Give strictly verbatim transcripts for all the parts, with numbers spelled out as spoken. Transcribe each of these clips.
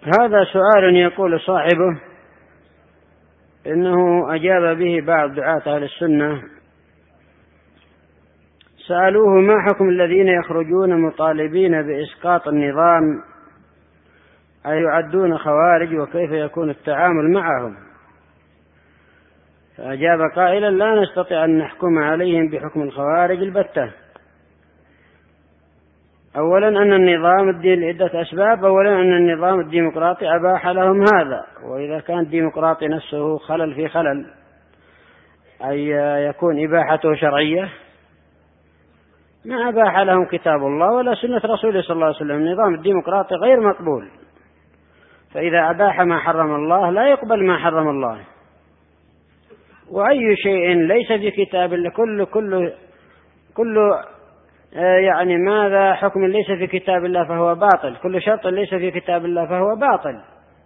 هذا سؤال يقول صاحبه إنه أجاب به بعض دعاة أهل السنة، سألوه ما حكم الذين يخرجون مطالبين بإسقاط النظام أي يعدون خوارج وكيف يكون التعامل معهم؟ فأجاب قائلا لا نستطيع أن نحكم عليهم بحكم الخوارج البتة. أولا أن النظام الدين لعدة أسباب. أولا أن النظام الديمقراطي أباح لهم هذا، وإذا كان الديمقراطي نفسه خلل في خلل أي يكون إباحته شرعية، ما أباح لهم كتاب الله ولا سنة رسوله صلى الله عليه وسلم. النظام الديمقراطي غير مقبول، فإذا أباح ما حرم الله لا يقبل ما حرم الله. وأي شيء ليس في كتاب الله كل كل كل يعني ماذا حكم ليس في كتاب الله فهو باطل، كل شرط ليس في كتاب الله فهو باطل.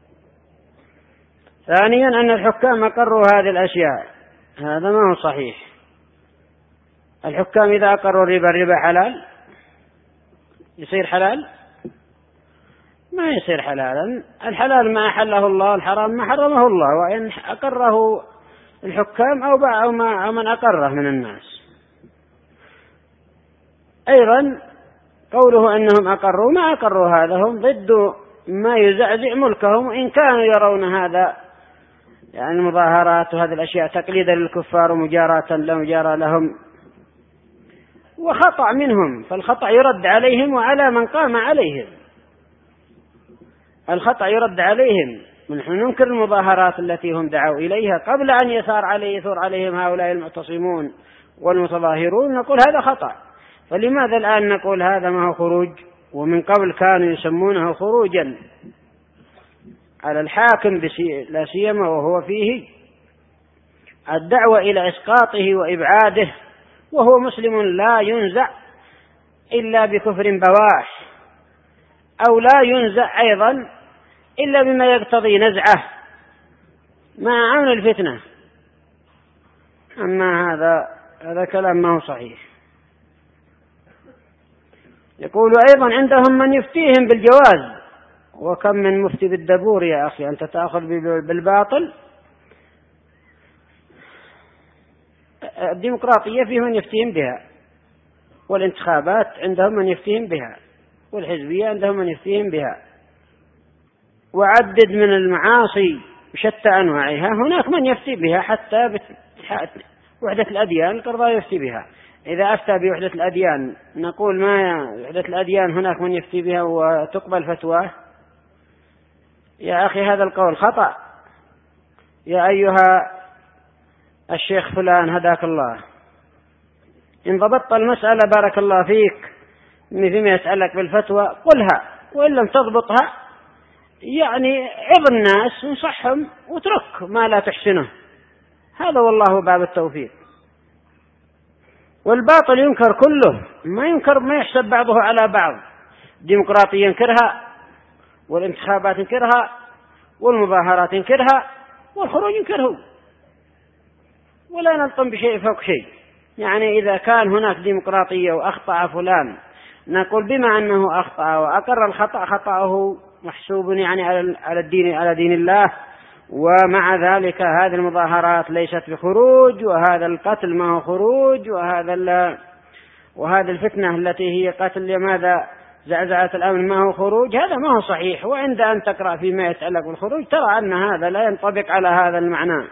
ثانيا أن الحكام أقروا هذه الأشياء، هذا ما هو صحيح. الحكام إذا أقروا الربا، الربا حلال يصير حلال؟ ما يصير حلالا. الحلال ما أحله الله، الحرام ما حرمه الله، وإن أقره الحكام أو باع أو من أقره من الناس. أيضا قوله أنهم أقروا، ما أقروا هذا، هم ضد ما يزعزع ملكهم، إن كانوا يرون هذا يعني المظاهرات وهذه الأشياء تقليدا للكفار ومجاراة لمجارى لهم، وخطأ منهم، فالخطأ يرد عليهم وعلى من قام عليهم. الخطأ يرد عليهم. ونحن ننكر المظاهرات التي هم دعوا إليها قبل أن يثار عليه يثور عليهم هؤلاء المعتصمون والمتظاهرون، نقول هذا خطأ. فلماذا الآن نقول هذا ما هو خروج، ومن قبل كانوا يسمونه خروجا على الحاكم لا سيما وهو فيه الدعوة إلى إسقاطه وإبعاده، وهو مسلم لا ينزع إلا بكفر بواح، أو لا ينزع أيضا إلا بما يقتضي نزعه مع عون الفتنة. أما هذا هذا كلام ما هو صحيح. يقول أيضا عندهم من يفتيهم بالجواز، وكم من مفتي بالدبور يا أخي، أنت تأخذ بالباطل. الديمقراطية فيه من يفتيهم بها، والانتخابات عندهم من يفتيهم بها، والحزبية عندهم من يفتيهم بها، وعدد من المعاصي بشتى أنواعها هناك من يفتي بها، حتى وحدة الأديان القرضاء يفتي بها. إذا أفتى بوحدة الأديان نقول ما وحدة الأديان هناك من يفتي بها وتقبل فتواه؟ يا أخي هذا القول خطأ. يا أيها الشيخ فلان هداك الله، إن ضبطت المسألة بارك الله فيك فيما يسألك بالفتوى قلها، وإن لم تضبطها يعني عظ الناس ونصحهم وترك ما لا تحسنه. هذا والله باب التوفيق. والباطل ينكر كله، ما ينكر ما يحسب بعضه على بعض. الديمقراطية ينكرها، والانتخابات ينكرها، والمظاهرات ينكرها، والخروج ينكره، ولا نلطم بشيء فوق شيء. يعني إذا كان هناك ديمقراطية وأخطأ فلان نقول بما أنه أخطأ وأقر الخطأ خطأه محسوب يعني على الدين على دين الله، ومع ذلك هذه المظاهرات ليست بخروج، وهذا القتل ما هو خروج، وهذا وهذه الفتنة التي هي قتل لماذا زعزعة الأمن ما هو خروج. هذا ما هو صحيح. وعند أن تقرأ فيما يتعلق بالخروج ترى أن هذا لا ينطبق على هذا المعنى.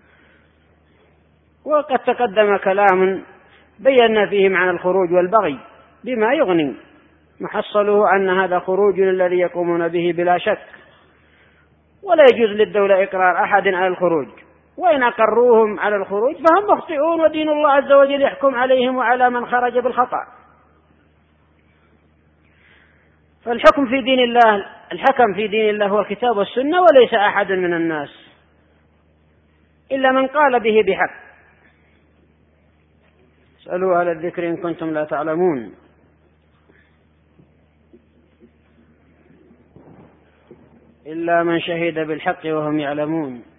وقد تقدم كلام بينا فيه معنى الخروج والبغي بما يغني، محصله أن هذا خروج الذي يقومون به بلا شك، ولا يجوز للدولة إقرار أحد على الخروج، وإن أقروهم على الخروج فهم مخطئون، ودين الله عز وجل يحكم عليهم وعلى من خرج بالخطأ. فالحكم في دين الله، الحكم في دين الله هو الكتاب والسنة، وليس أحد من الناس إلا من قال به بحق. اسألوا أهل الذكر إن كنتم لا تعلمون. إلا من شهد بالحق وهم يعلمون.